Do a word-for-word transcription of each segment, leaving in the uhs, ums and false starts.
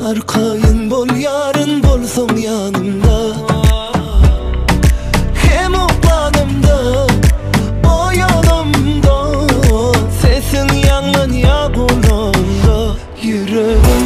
Arkayın bol yarın bolsun yanımda. Hem oklanımda o yanımda, sesin yangın ya kulağımda. Yüreğim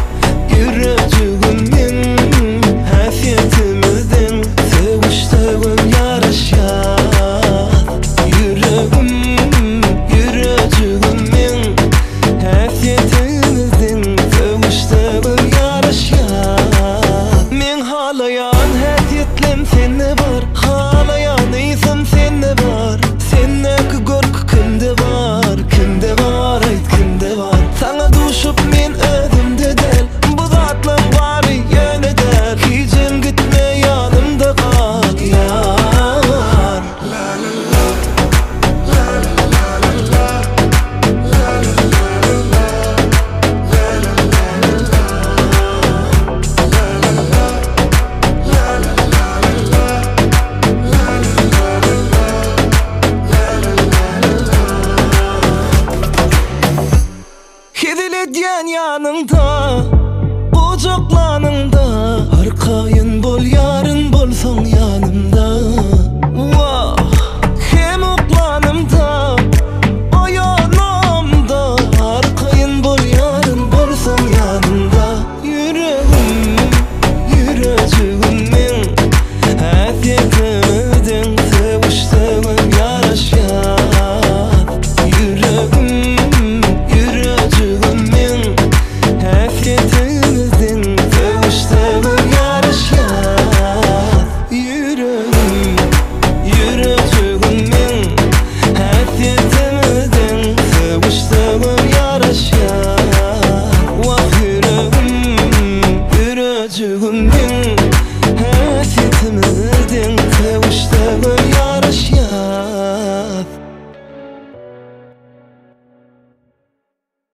yüreğimin hasretimizden seviştiğim yarışar. Yüreğim yüreğimin hasretimizden seviştiğim yarışar. Men halayan hasretlem seni var, halayan isim seni var. Sendeki korku kimde var, kimde var, ayt kimde var. Sana düşüp men özümde del, bu zatlım bari yöne der. Hicim gitme yanımda kal yar. Hidiledyen yanında, kucaklanında. Arkayın bol yarın bolsun yanımda. Vah, hem oklanımda o yanımda. Arkayın bol yarın bolsun yanımda. Yüreğim yüreğimin hasretimizden seviştiğim yarışar. Yüreğim yüreğimin hasretimizden seviştiğim yarışar. Yüreğim yüreğimin hasretimizden seviştiğim yarışar. Vah yüreğim yüreğimin hasretimizden seviştiğim yarışar.